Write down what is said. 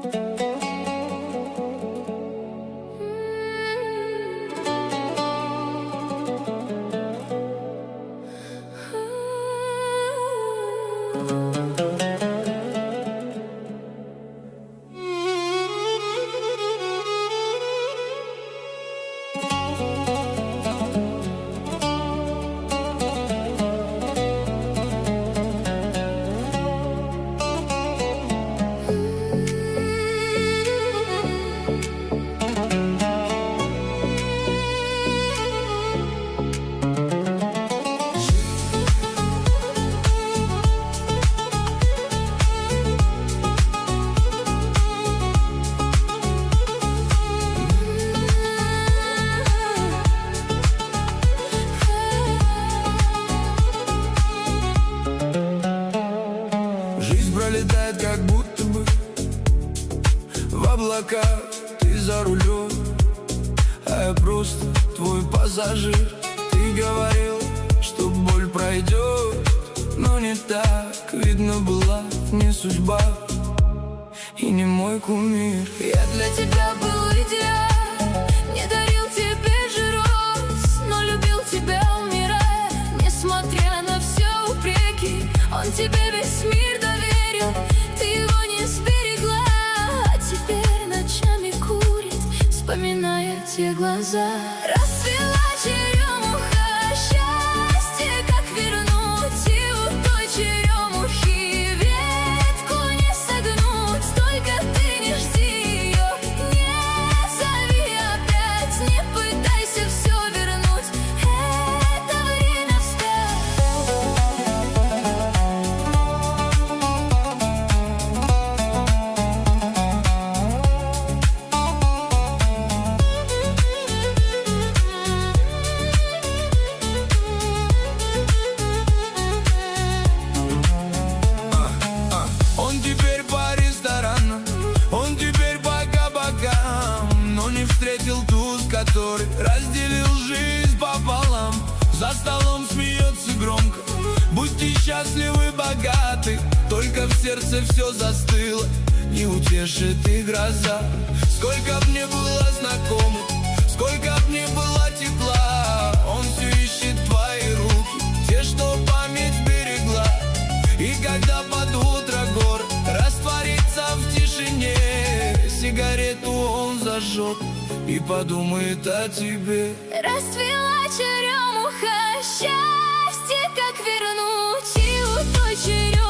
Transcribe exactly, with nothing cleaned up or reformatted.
Пролетает как будто бы в облаках. Ты за рулем, а я просто твой пассажир. Ты говорил, что боль пройдет, но не так. Видно, была не судьба и не мой кумир. Я для тебя был идеал, не дарил тебе же роз, но любил тебя, умирая, несмотря на все упреки. Он тебе весь мир доверил, ты его не сберегла, а теперь ночами курит, вспоминая те глаза. Расцвела черемуха, счастье как вернуть, и у той черемухи ветку не согнуть. Только ты не жди ее, не зови опять, не пытайся все вернуть, это время встретил ту, с которой разделил жизнь пополам. За столом смеется громко, будьте счастливы, богаты. Только в сердце все застыло, не утешит и гроза. Сколько б мне было знакомых, сколько б мне было тепла, он все ищет твои руки, те, что память берегла. И когда под утро город растворится в тишине, сигарету он зажжет и подумает о тебе. Расцвела черемуха, счастье как вернуть, и у той черемухи